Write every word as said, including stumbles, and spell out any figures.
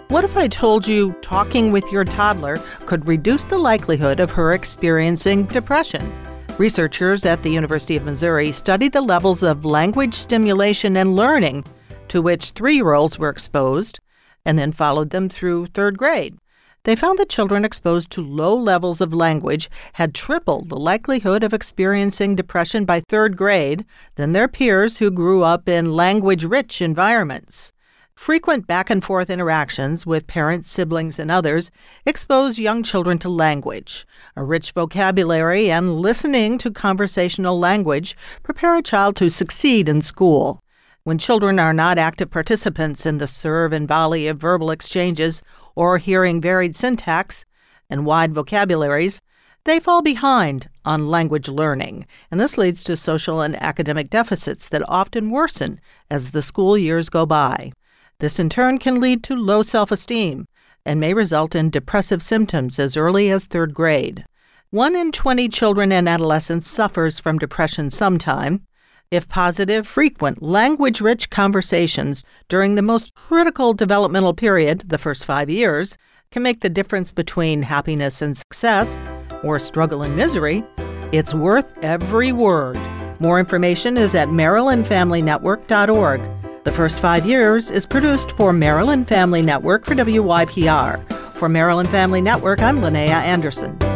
What if I told you talking with your toddler could reduce the likelihood of her experiencing depression? Researchers at the University of Missouri studied the levels of language stimulation and learning to which three-year-olds were exposed and then followed them through third grade. They found that children exposed to low levels of language had triple the likelihood of experiencing depression by third grade than their peers who grew up in language-rich environments. Frequent back-and-forth interactions with parents, siblings, and others expose young children to language. A rich vocabulary and listening to conversational language prepare a child to succeed in school. When children are not active participants in the serve and volley of verbal exchanges or hearing varied syntax and wide vocabularies, they fall behind on language learning, and this leads to social and academic deficits that often worsen as the school years go by. This in turn can lead to low self-esteem and may result in depressive symptoms as early as third grade. One in twenty children and adolescents suffers from depression sometime. If positive, frequent, language-rich conversations during the most critical developmental period, the first five years, can make the difference between happiness and success or struggle and misery, it's worth every word. More information is at maryland family network dot org. The First Five Years is produced for Maryland Family Network for W Y P R. For Maryland Family Network, I'm Linnea Anderson.